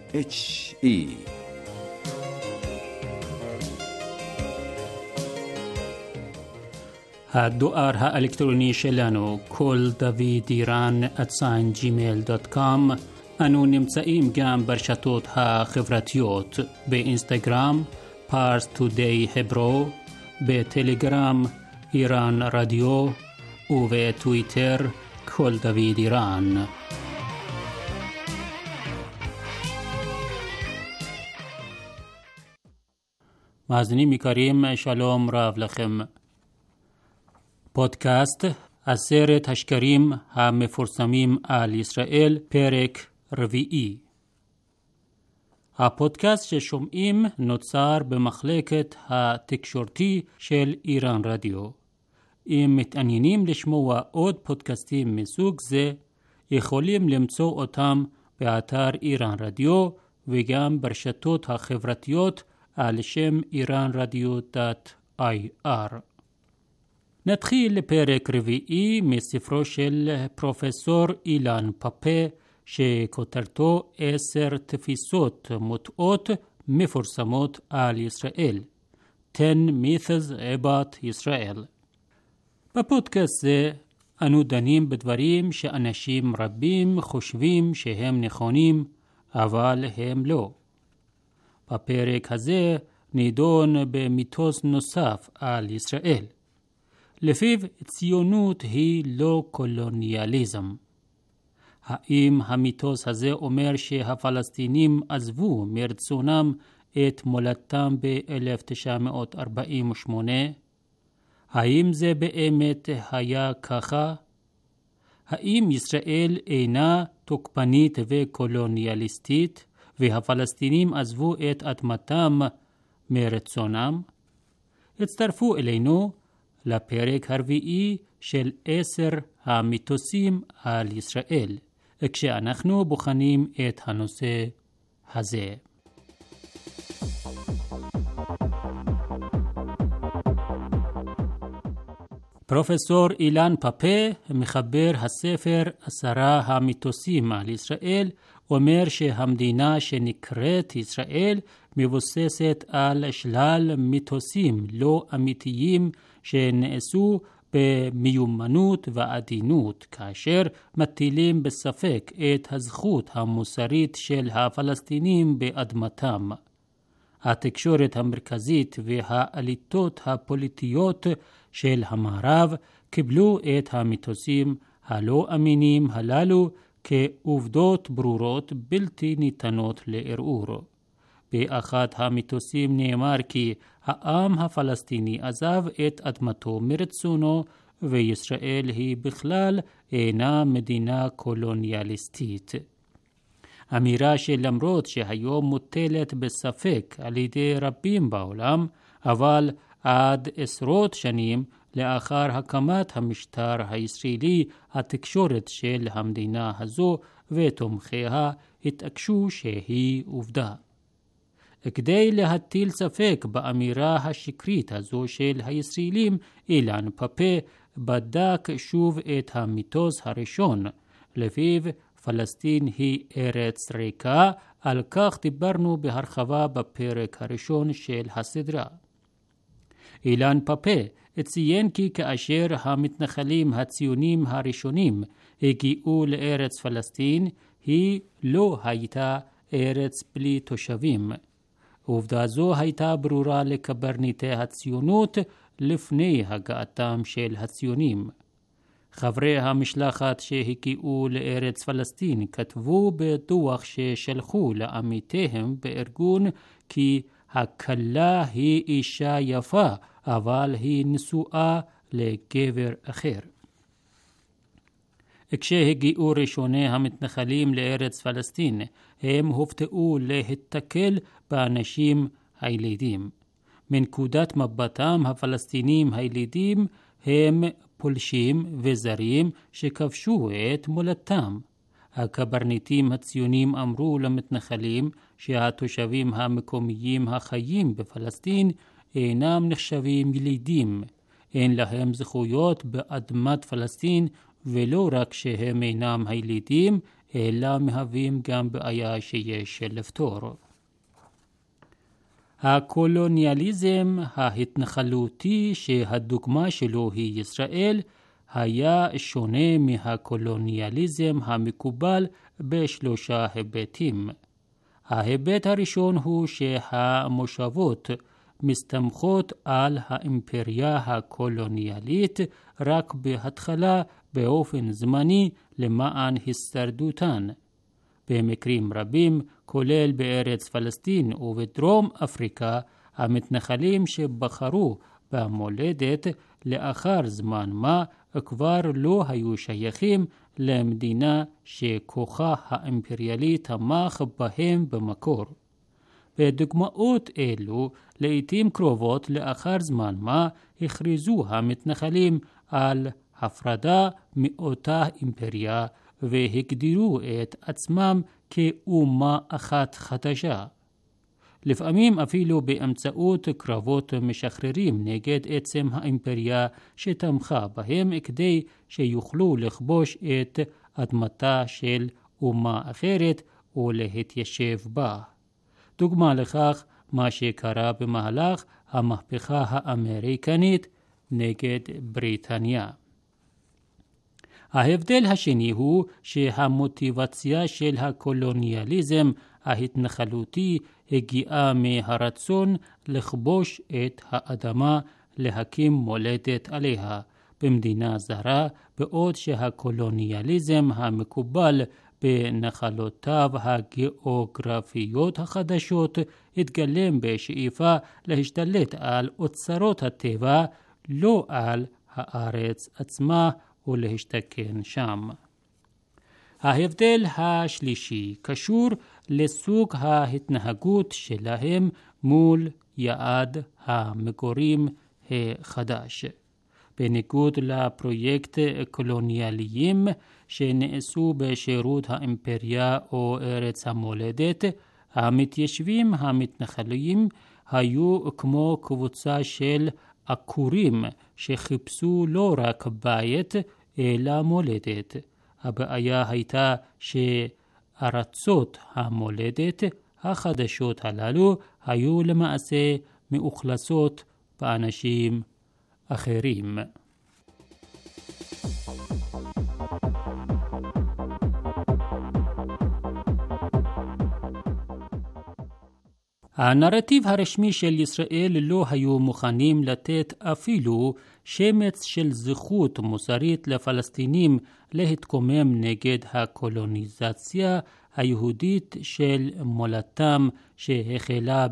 הדואר האלקטרוני שלנו כל דוד איראן @gmail.com. אנו נמצאים גם ברשתות החברתיות באינסטגרם פארס טודיי hebro, בטלגרם איראן רדיו ובטוויטר כל דוד איראן. מאזינים יקרים, שלום רב לכם. פודקאסט 10 השקרים המפורסמים על ישראל, פרק 4. הפודקאסט ששומעים נוצר במחלקת התקשורתי של איראן רדיו. אם מתעניינים לשמוע עוד פודקאסטים מסוג זה, יכולים למצוא אותם באתר איראן רדיו וגם ברשתות החברתיות על שם iranradio.ir. נתחיל לפרק 4 מספרו של פרופסור אילן פאפה, שכותרתו 10 תפיסות מוטעות מפורסמות על ישראל. 10 myths about ישראל. בפודקאסט זה אנו דנים בדברים שאנשים רבים חושבים שהם נכונים, אבל הם לא. בפרק הזה נידון במיתוס נוסף על ישראל. לפיו ציונות היא לא קולוניאליזם. האם המיתוס הזה אומר שהפלסטינים עזבו מרצונם את מולדתם ב-1948? האם זה באמת היה ככה? האם ישראל אינה תוקפנית וקולוניאליסטית והפלסטינים עזבו את אדמתם מרצונם? הצטרפו אלינו לפרק 4 של 10 המיתוסים על ישראל, כשאנחנו בוחנים את הנושא הזה. פרופסור אילן פאפה, מחבר הספר 10 המיתוסים על ישראל, אומר שהמדינה שנקראת ישראל מבוססת על שלל מיתוסים לא אמיתיים שנעשו במיומנות ועדינות, כאשר מטילים בספק את הזכות המוסרית של הפלסטינים באדמתם. התקשורת המרכזית והאליטות הפוליטיות של המערב קיבלו את המיתוסים הלא אמינים הללו כעובדות ברורות בלתי ניתנות לערעור. באחד המיתוסים נאמר כי העם הפלסטיני עזב את אדמתו מרצונו, וישראל היא בכלל אינה מדינה קולוניאליסטית. אמירה שלמרות שהיום מוטלת בספק על ידי רבים בעולם, אבל עד עשרות שנים לאחר הקמת המשטר הישראלי, התקשורת של המדינה הזו ותומכיה התעקשו שהיא עובדה. כדי להטיל ספק באמירה השקרית הזו של הישראלים, אילן פאפה בדק שוב את המיתוס הראשון, לפיו פלסטין היא ארץ ריקה. על כך דיברנו בהרחבה בפרק הראשון של הסדרה. אילן פאפה ציין כי כאשר המתנחלים הציונים הראשונים הגיעו לארץ פלסטין, היא לא הייתה ארץ בלי תושבים. עובדה זו הייתה ברורה לקברניטי הציונות לפני הגעתם של הציונים. חברי המשלחת שהגיעו לארץ פלסטין כתבו בדוח ששלחו לעמיתיהם בארגון כי הכלה היא אישה יפה, אבל היא נשואה לגבר אחר. כשהגיעו ראשוני המתנחלים לארץ פלסטין, הם הופתעו להתקל באנשים הילידים. מנקודת מבטם, הפלסטינים הילידים הם פולשים וזרים שכבשו את מולדתם. הקברניטים הציונים אמרו למתנחלים שהתושבים המקומיים החיים בפלסטין אינם נחשבים ילידים. אין להם זכויות באדמת פלסטין, ולא רק שהם אינם הילידים, אלא מהווים גם בעיה שיש לפתור. הקולוניאליזם ההתנחלותי שהדוגמה שלו היא ישראל היה שונה מהקולוניאליזם המקובל בשלושה היבטים. ההיבט הראשון הוא שהמושבות מסתמכות על האימפריה הקולוניאלית רק בהתחלה באופן זמני למען הישרדותן. במקרים רבים, כולל בארץ פלסטין ובדרום אפריקה, המתנחלים שבחרו במולדת לאחר זמן מה כבר לא היו שייכים למדינה שכוחה האימפריאלי תמך בהם במקור. בדוגמאות אלו, לעתים קרובות לאחר זמן מה הכריזו המתנחלים על הפרדה מאותה אימפריה והגדירו את עצמם כאומה אחת חדשה. לפעמים אפילו באמצעות קרבות משחררים נגד עצם האימפריה שתמכה בהם כדי שיוכלו לכבוש את אדמתה של אומה אחרת ולהתיישב בה. דוגמה לכך מה שקרה במהלך המהפכה האמריקנית נגד בריטניה. ההבדל השני הוא שהמוטיבציה של הקולוניאליזם ההתנחלותי הגיעה מהרצון לכבוש את האדמה, להקים מולדת עליה במדינה זרה, בעוד שהקולוניאליזם המקובל בנחלותיו הגיאוגרפיות החדשות התגלם בשאיפה להשתלט על אוצרות הטבע, לא על הארץ עצמה ולהשתכן שם. ההבדל השלישי קשור לסוג ההתנהגות שלהם מול יעד המגורים החדש. בניגוד לפרויקט קולוניאליים שנעשו בשירות האימפריה או ארץ המולדת, המתיישבים המתנחלים היו כמו קבוצה של עקורים שחיפשו לא רק בית אלא מולדת. הבעיה הייתה שארצות המולדת החדשות הללו היו למעשה מאוכלסות באנשים אחרים. הנרטיב הרשמי של ישראל לא היו מוכנים לתת אפילו שמץ של זכות מוסרית לפלסטינים להתקומם נגד הקולוניזציה היהודית של מולדתם שהחלה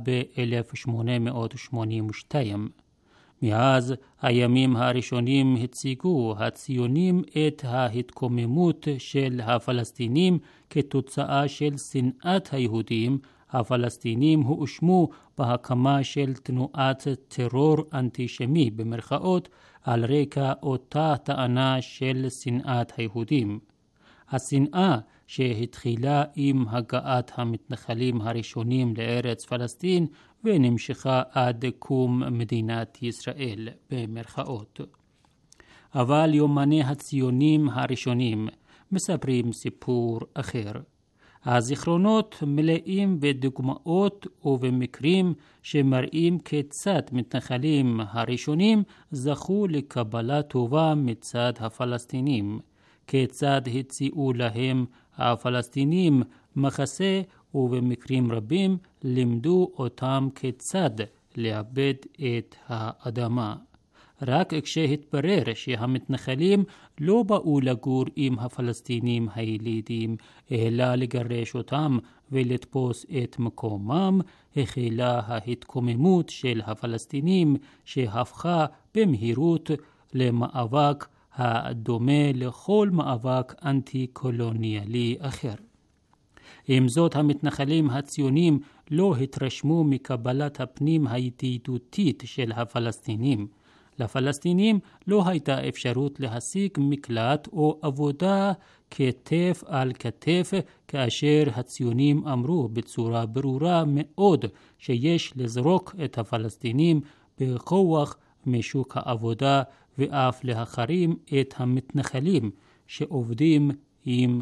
ב-1882. מאז הימים הראשונים הציגו הציונים את ההתקוממות של הפלסטינים כתוצאה של שנאת היהודים. הפלסטינים הואשמו בהקמה של תנועת טרור אנטישמי במרכאות על רקע אותה טענה של שנאת היהודים. השנאה שהתחילה עם הגעת המתנחלים הראשונים לארץ פלסטין ונמשכה עד קום מדינת ישראל במרכאות. אבל יומני הציונים הראשונים מספרים סיפור אחר. הזיכרונות מלאים בדוגמאות ובמקרים שמראים כיצד מתנחלים הראשונים זכו לקבלה טובה מצד הפלסטינים, כיצד הציעו להם הפלסטינים מחסה ובמקרים רבים לימדו אותם כיצד לאבד את האדמה. רק כשהתברר שהמתנחלים לא באו לגור עם הפלסטינים הילידים, אלא לגרש אותם ולתפוס את מקומם, החלה ההתקוממות של הפלסטינים שהפכה במהירות למאבק הדומה לכל מאבק אנטי-קולוניאלי אחר. עם זאת, המתנחלים הציונים לא התרשמו מקבלת הפנים הידידותית של הפלסטינים. לפלסטינים לא הייתה אפשרות להשיג מקלט או עבודה כתף על כתף, כאשר הציונים אמרו בצורה ברורה מאוד שיש לזרוק את הפלסטינים בכוח משוק העבודה ואף להחרים את המתנחלים שעובדים עם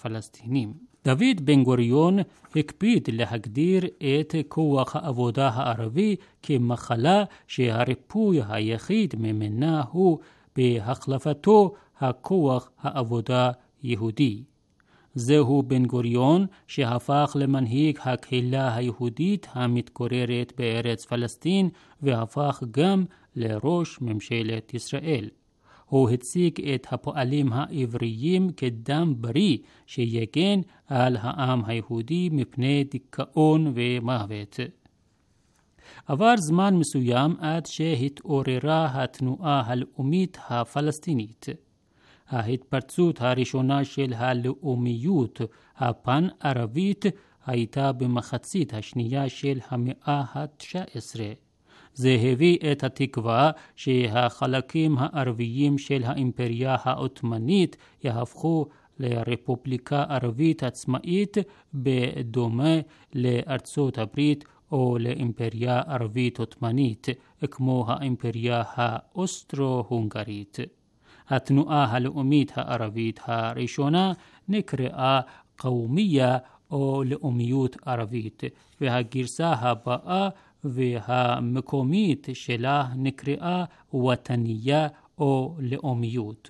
פלסטינים. דוד בן גוריון הקפיד להגדיר את כוח העבודה הערבי כמחלה שהריפוי היחיד ממנה הוא בהחלפתו הכוח העבודה יהודי. זהו בן גוריון שהפך למנהיג הקהילה היהודית המתגוררת בארץ פלסטין והפך גם לראש ממשלת ישראל. הוא הציג את הפועלים העבריים כדם בריא שיגן על העם היהודי מפני דיכאון ומוות. עבר זמן מסוים עד שהתעוררה התנועה הלאומית הפלסטינית. ההתפרצות הראשונה של הלאומיות הפן-ערבית הייתה במחצית השנייה של המאה ה-19. זה הביא את התקווה שהחלקים הערביים של האימפריה העות'מאנית יהפכו לרפובליקה ערבית עצמאית בדומה לארצות הברית או לאימפריה ערבית עות'מאנית כמו האימפריה האוסטרו-הונגרית. התנועה הלאומית הערבית הראשונה נקראה קאומיה או לאומיות ערבית, והגרסה הבאה והמקומית שלה נקראה וטניה או לאומיות.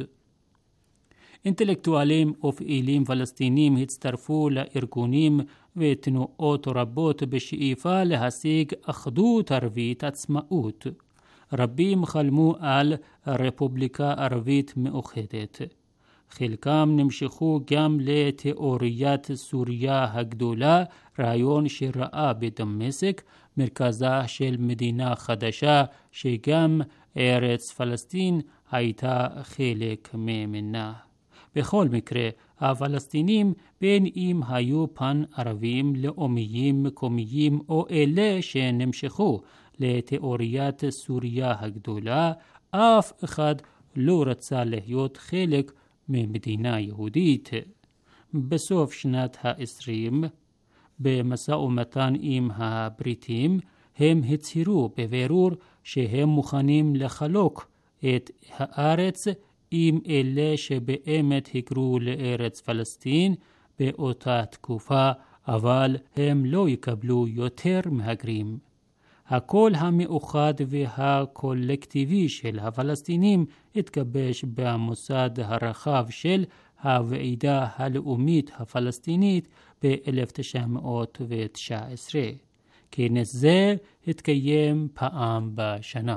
אינטלקטואלים ופעילים פלסטינים הצטרפו לארגונים ותנועות רבות בשאיפה להשיג אחדות ערבית עצמאות. רבים חלמו על רפובליקה ערבית מאוחדת. חלקם נמשכו גם לתיאוריית סוריה הגדולה, רעיון שראה בדמשק מרכזה של מדינה חדשה שגם ארץ פלסטין הייתה חלק ממנה. בכל מקרה, הפלסטינים בין אם היו פן ערבים, לאומיים, מקומיים או אלה שנמשכו לתיאוריית סוריה הגדולה, אף אחד לא רצה להיות חלק ממדינה יהודית. בסוף שנת ה-20, במשא ומתן עם הבריטים, הם הצהירו בבירור שהם מוכנים לחלוק את הארץ עם אלה שבאמת היגרו לארץ פלסטין באותה תקופה, אבל הם לא יקבלו יותר מהגרים. הקול המאוחד והקולקטיבי של הפלסטינים התגבש במוסד הרחב של הוועידה הלאומית הפלסטינית ב-1919. כנס זה התקיים פעם בשנה.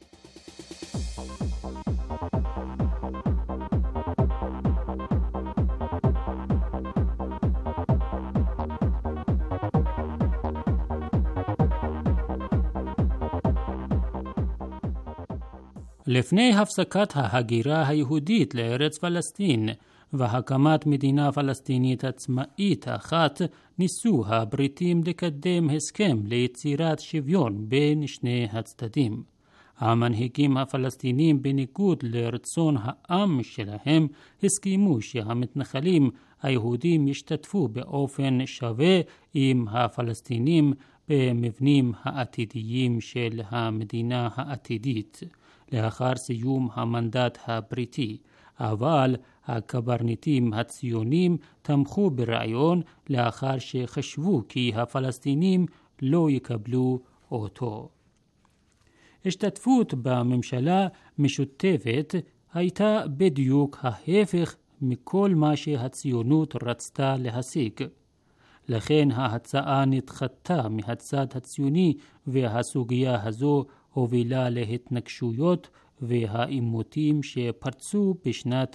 לפני הפסקת ההגירה היהודית לארץ פלסטין והקמת מדינה פלסטינית עצמאית אחת, ניסו הבריטים לקדם הסכם ליצירת שוויון בין שני הצדדים. המנהיגים הפלסטינים בניגוד לרצון העם שלהם הסכימו שהמתנחלים היהודים ישתתפו באופן שווה עם הפלסטינים במבנים העתידיים של המדינה העתידית. לאחר סיום המנדט הבריטי, אבל הקברניטים הציונים תמכו ברעיון לאחר שחשבו כי הפלסטינים לא יקבלו אותו. השתתפות בממשלה משותפת הייתה בדיוק ההפך מכל מה שהציונות רצתה להשיג. לכן ההצעה נדחתה מהצד הציוני והסוגיה הזו הובילה להתנגשויות והעימותים שפרצו בשנת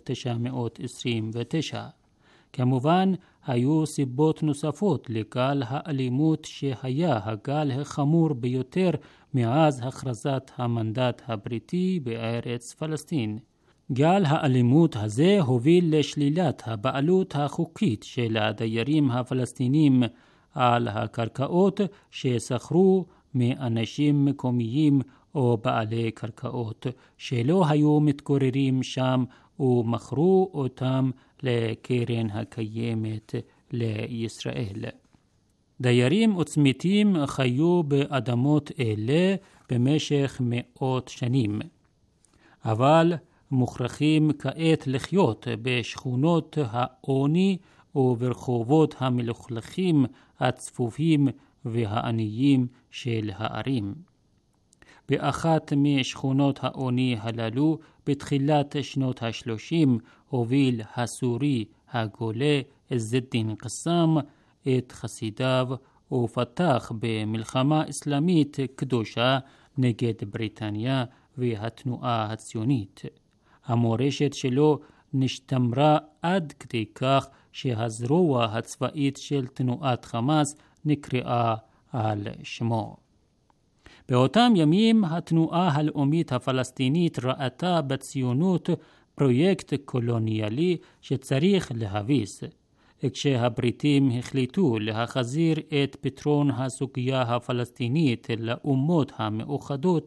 1929. כמובן, היו סיבות נוספות לגל האלימות שהיה הגל החמור ביותר מאז הכרזת המנדט הבריטי בארץ פלסטין. גל האלימות הזה הוביל לשלילת הבעלות החוקית של הדיירים הפלסטינים על הקרקעות ששכרו מאנשים מקומיים או בעלי קרקעות שלא היו מתגוררים שם ומכרו אותם לקרן הקיימת לישראל. דיירים עוצמתיים חיו באדמות אלה במשך מאות שנים. אבל מוכרחים כעת לחיות בשכונות העוני וברחובות המלוכלכים, הצפופים והעניים של הערים. באחת משכונות העוני הללו בתחילת שנות ה-30 הוביל הסורי הגולה עז א-דין קסאם את חסידיו ופתח במלחמה אסלאמית קדושה נגד בריטניה והתנועה הציונית. המורשת שלו נשתמרה עד כדי כך שהזרוע הצבאית של תנועת חמאס נקראה על שמו. באותם ימים התנועה הלאומית הפלסטינית ראתה בציונות פרויקט קולוניאלי שצריך להביס. כשהבריטים החליטו להחזיר את פתרון הסוגיה הפלסטינית לאומות המאוחדות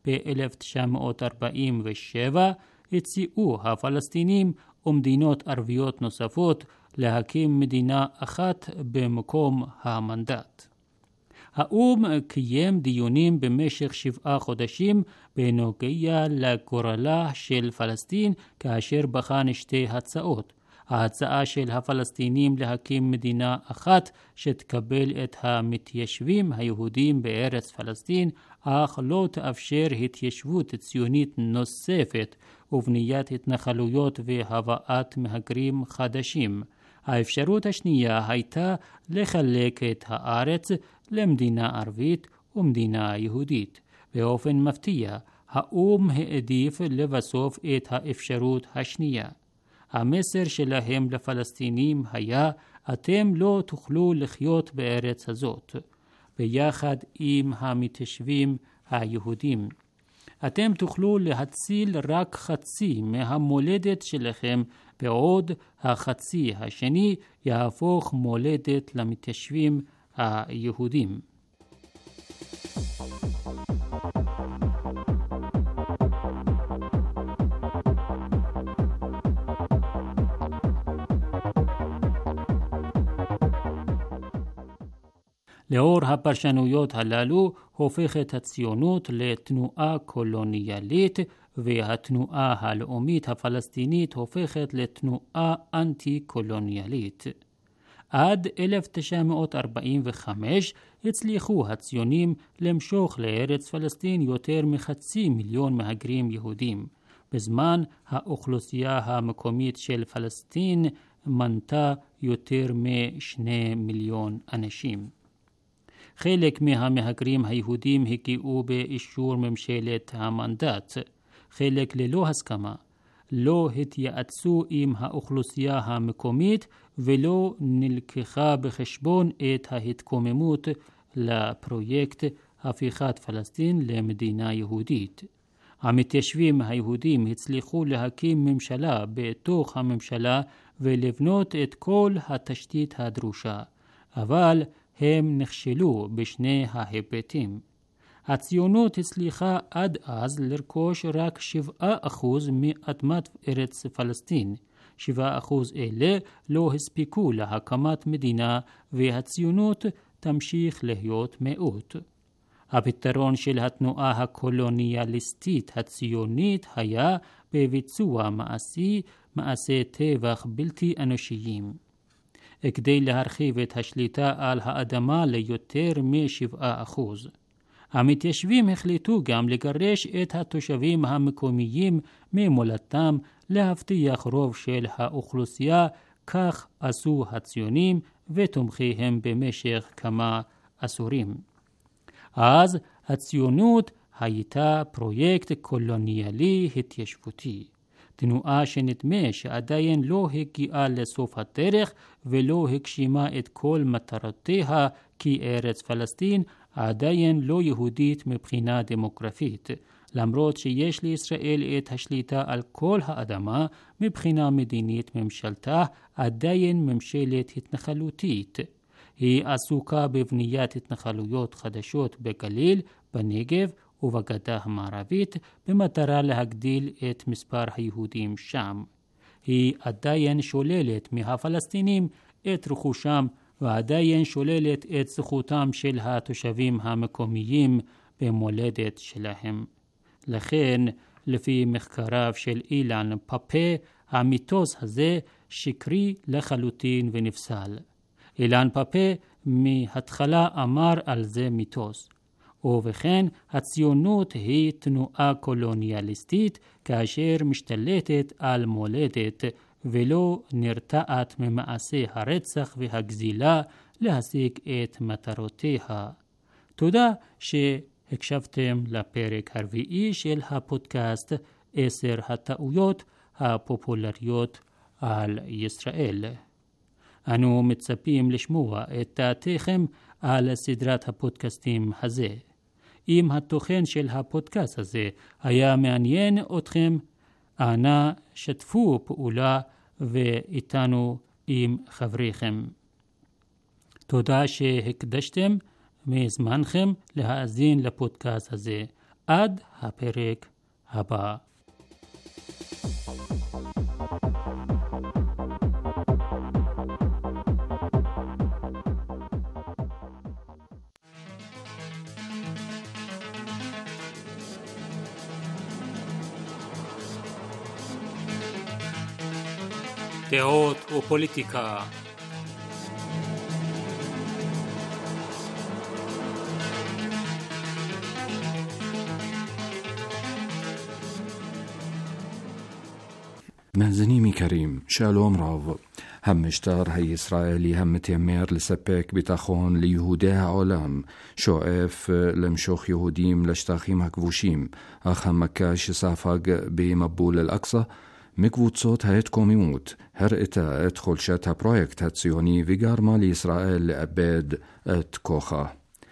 ב-1947, הציעו הפלסטינים ומדינות ערביות נוספות להקים מדינה אחת במקום המנדט. האו"ם קיים דיונים במשך 7 חודשים בנוגע לגורלה של פלסטין, כאשר בחן 2 הצעות. ההצעה של הפלסטינים להקים מדינה אחת שתקבל את המתיישבים היהודים בארץ פלסטין, אך לא תאפשר התיישבות ציונית נוספת ובניית התנחלויות והבאת מהגרים חדשים. האפשרות השנייה הייתה לחלק את הארץ למדינה ערבית ומדינה יהודית. באופן מפתיע, האו"ם העדיף לבסוף את האפשרות השנייה. המסר שלהם לפלסטינים היה: אתם לא תוכלו לחיות בארץ הזאת ביחד עם המתיישבים היהודים. אתם תוכלו להציל רק חצי מהמולדת שלכם, בעוד החצי השני יהפוך מולדת למתיישבים היהודים. לאור הפרשנויות הללו הופכת הציונות לתנועה קולוניאלית, והתנועה הלאומית הפלסטינית הופכת לתנועה אנטי-קולוניאלית. עד 1945 הצליחו הציונים למשוך לארץ פלסטין יותר מ500,000 מהגרים יהודים. בזמן האוכלוסייה המקומית של פלסטין מנתה יותר מ2 מיליון אנשים. חלק מהמהגרים היהודים הגיעו באישור ממשלת המנדט, חלק ללא הסכמה. לא התייעצו עם האוכלוסייה המקומית ולא נלקחה בחשבון את ההתקוממות לפרויקט הפיכת פלסטין למדינה יהודית. המתיישבים היהודים הצליחו להקים ממשלה בתוך הממשלה ולבנות את כל התשתית הדרושה, אבל הם נכשלו בשני ההיבטים. הציונות הצליחה עד אז לרכוש רק 7% מאדמת ארץ פלסטין. 7% אלה לא הספיקו להקמת מדינה, והציונות תמשיך להיות מיעוט. הפתרון של התנועה הקולוניאליסטית הציונית היה בביצוע מעשי טבח בלתי אנושיים. כדי להרחיב את השליטה על האדמה ליותר מ7%. המתיישבים החליטו גם לגרש את התושבים המקומיים ממולדתם, להבטיח רוב של האוכלוסייה. כך עשו הציונים ותומכיהם במשך כמה עשורים. אז הציונות הייתה פרויקט קולוניאלי התיישבותי. תנועה שנדמה שעדיין לא הגיעה לסוף הדרך ולא הגשימה את כל מטרותיה, כי ארץ פלסטין עדיין לא יהודית מבחינה דמוגרפית. למרות שיש לישראל את השליטה על כל האדמה, מבחינה מדינית ממשלתה עדיין ממשלת התנחלותית. היא עסוקה בבניית התנחלויות חדשות בגליל, בנגב ובגדה המערבית, במטרה להגדיל את מספר היהודים שם. היא עדיין שוללת מהפלסטינים את רכושם, ועדיין שוללת את זכותם של התושבים המקומיים במולדת שלהם. לכן לפי מחקריו של אילן פאפה, המיתוס הזה שקרי לחלוטין ונפסל. אילן פאפה מההתחלה אמר על זה מיתוס. ובכן, הציונות היא תנועה קולוניאליסטית כאשר משתלטת על מולדת ולא נרתעת ממעשי הרצח והגזילה להשיג את מטרותיה. תודה שהקשבתם לפרק הרביעי של הפודקאסט 10 הטעויות הפופולריות על ישראל. אנו מצפים לשמוע את דעתכם על סדרת הפודקאסטים הזה. אם התוכן של הפודקאסט הזה היה מעניין אתכם, אנא שתפו פעולה ואיתנו עם חבריכם. תודה שהקדשתם מזמנכם להאזין לפודקאסט הזה. עד הפרק הבא. דעות ופוליטיקה. מאזינים יקרים, שלום רב. המשטר הישראלי המתיימר לספק ביטחון ליהודי העולם שואף למשוך יהודים לשטחים הכבושים, אך המכה שספג במבול אל-אקצא מקבוצות ההתקוממות הראתה את חולשת הפרויקט הציוני וגרמה לישראל לאבד את כוחה.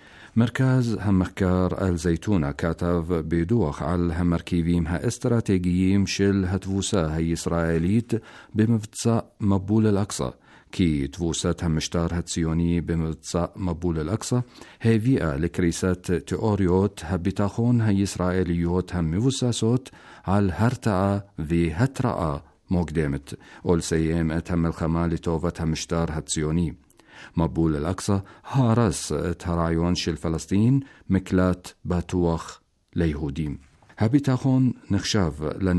מרכז המחקר אל-זייתונה כתב בדוח על המרכיבים האסטרטגיים של התבוסה הישראלית במבצע מבול אל-אקצא, כי תבוסת המשטר הציוני במבצע מבול אל-אקצא הביאה לקריסת תיאוריות הביטחון הישראליות המבוססות על הרתעה והתראה מוקדמת, ולסיים את המלחמה לטובת המשטר הציוני. מבול אל-אקצא הרס את הרעיון של פלסטין מקלט בטוח ליהודים. הביטחון נחשב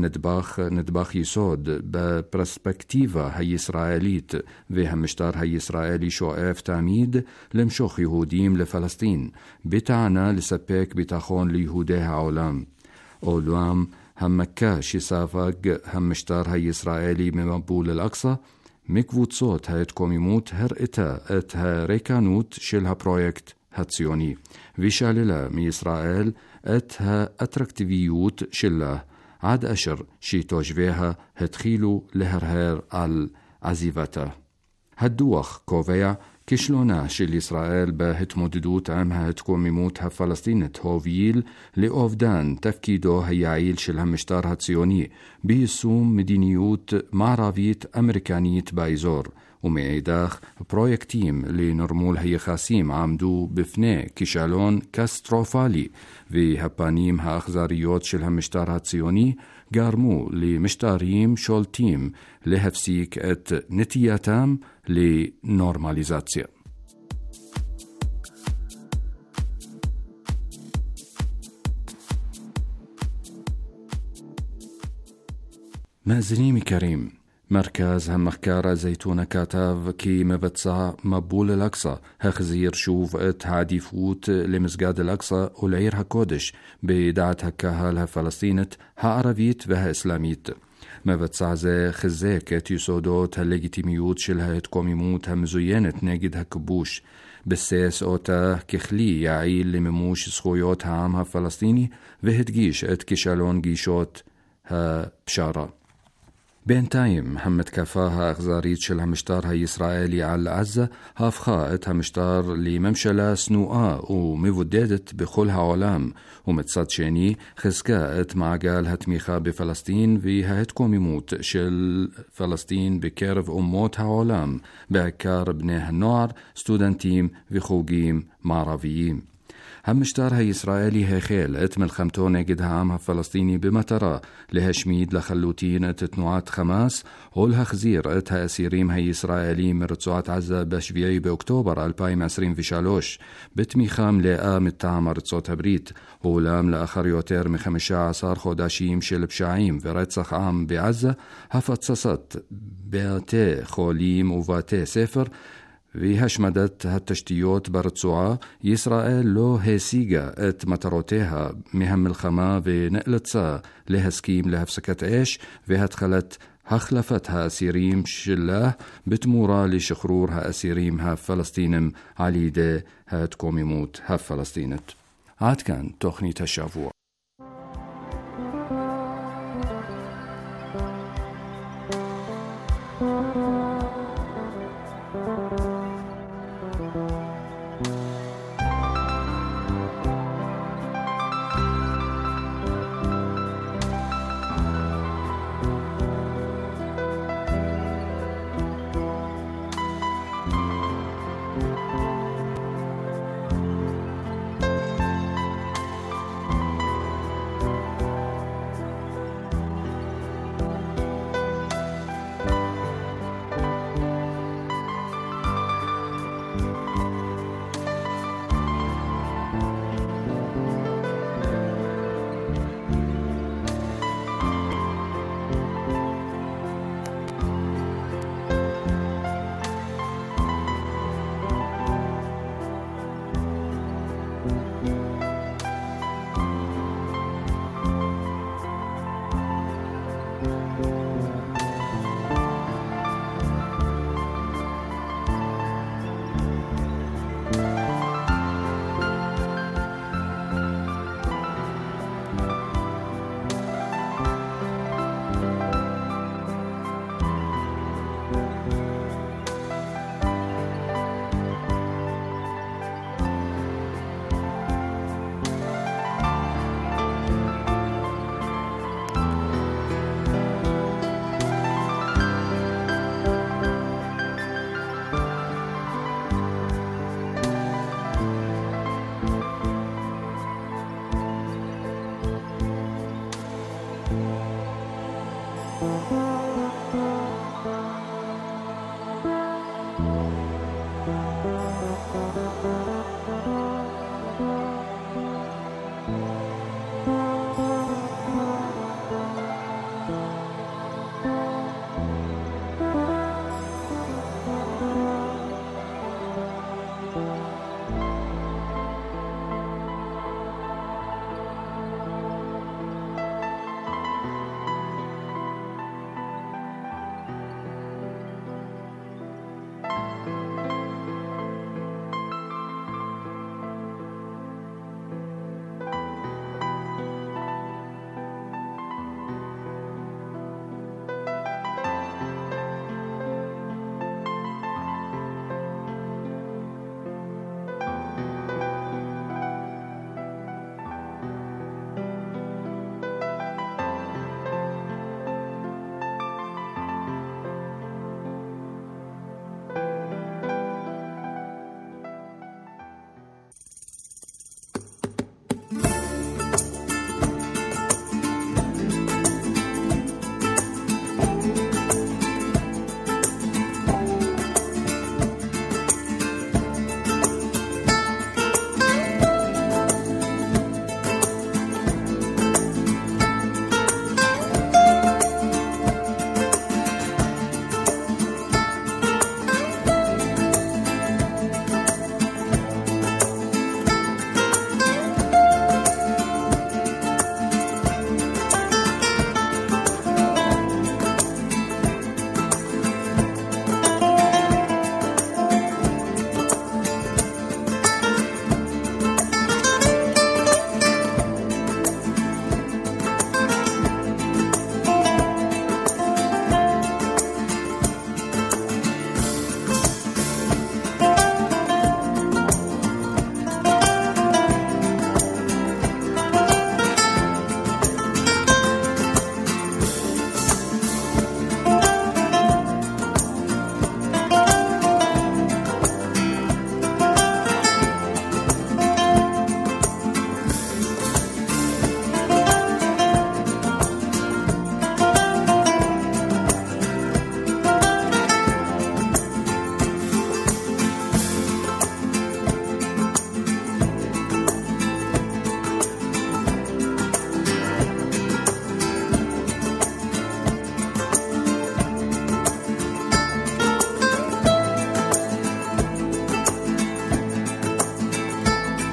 לנדבך יסוד בפרספקטיבה הישראלית, והמשטר הישראלי שואף תמיד למשוך יהודים לפלסטין, בטענה לספק ביטחון ליהודי העולם. אולם המכה שספג המשטר הישראלי במבול אל-אקצא מקבוצות ההתקוממות הראתה את הריקנות של הפרויקט הציוני, ושללה מישראל את האטרקטיביות שלה, עד אשר שתושביה התחילו להרהר על עזיבתה. הדוח קובע כישלונה של ישראל בהתמודדות עם ההתקוממות הפלסטינית הוביל לאובדן תפקידו היעיל של המשטר הציוני ביישום מדיניות מערבית אמריקנית באזור, ומאידך פרויקטים לנרמול היחסים עמדו בפני כישלון קטסטרופלי, והפנים האכזריות של המשטר הציוני גרמו למשטרים שולטים להפסיק את נטייתם לנורמליזציה. מאזינים יקרים, מרכז המחקר אל-זייתונה כתב כי מבצע מבול אל-אקצא החזיר שוב את העדיפות למסגד אל-אקצא ולעיר הקודש בדעת הקהל הפלסטינית, הערבית והאסלאמית. מבצע זה חזק את יסודות הלגיטימיות של ההתקוממות המזוינת נגד הכיבוש, ביסס אותה ככלי יעיל למימוש זכויות העם הפלסטיני, והדגיש את כישלון גישות הפשרה. בינתיים המתקפה האכזרית של המשטר הישראלי על עזה הפכה את המשטר לממשלה שנואה ומבודדת בכל העולם, ומצד שני חזקה את מעגל התמיכה בפלסטין וההתקוממות של פלסטין בקרב אומות העולם, בעיקר בני הנוער, סטודנטים וחוגים מערביים. המשטר הישראלי החל את מלחמתו נגד העם הפלסטיני במטרה להשמיד לחלוטין את תנועת חמאס ולהחזיר את האסירים הישראלים מרצועת עזה ב7 באוקטובר 2023 בתמיכה מלאה מטעם ארצות הברית, אולם לאחר יותר מ15 חודשים של פשעים ורצח עם בעזה, הפצצת בתי חולים ובתי ספר והשמדת התשתיות ברצועה, ישראל לא השיגה את מטרותיה מהמלחמה ונאלצה להסכים להפסקת אש והתחלת החלפת האסירים שלה בתמורה לשחרור האסירים הפלסטינים על ידי ההתקוממות הפלסטינית. עד כאן תוכנית השבוע.